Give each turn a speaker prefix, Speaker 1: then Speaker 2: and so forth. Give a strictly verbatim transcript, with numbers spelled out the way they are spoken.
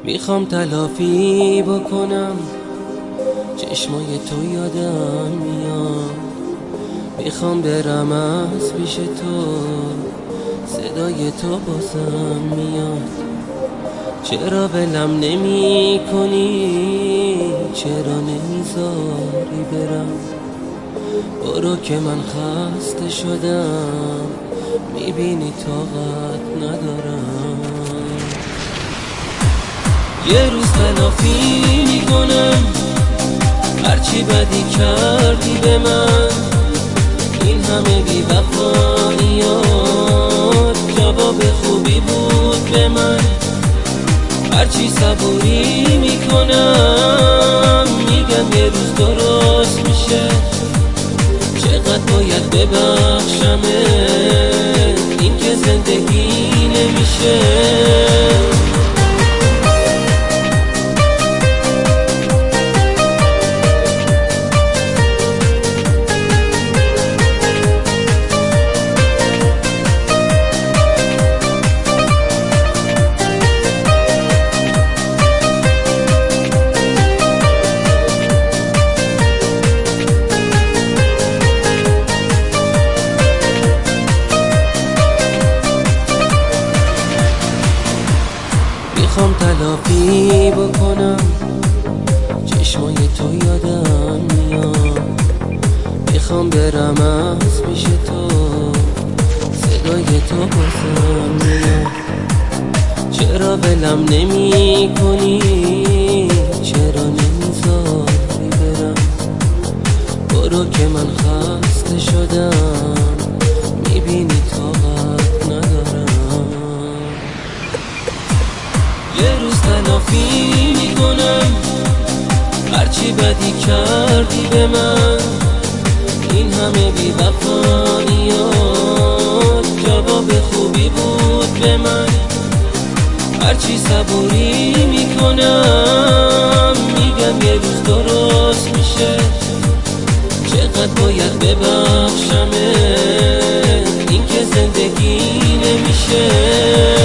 Speaker 1: میخوام تلافی بکنم، چشمای تو یادم میاد. میخوام برم از پیش تو، صدای تو بازم میاد. چرا ولم نمی کنی؟ چرا نمیذاری برم؟ برو که من خسته شدم، میبینی طاقت ندارم. یه روز تلافی میکنم هرچی بدی کردی به من. این همه بی وفاییات جواب خوبی بود به من. هرچی صبوری میکنم میگم یه روز درست میشه. چقدر باید ببخشمه، این که زندگی نمیشه. میخوام تلافی بکنم، چشمای تو یادم میاد. میخوام برم از پیش تو، صدای تو بازم میاد. چرا ولم نمی کنی؟ چرا نمیذاری برم؟ برو که من خسته شدم، میبینی طاقت ندارم. یه روز تلافی میکنم هرچی بدی کردی به من. این همه بی وفاییات جواب خوبی بود به من. هرچی صبوری میکنم میگم یه روز درست میشه. چقدر باید ببخشمه، این که زندگی نمیشه.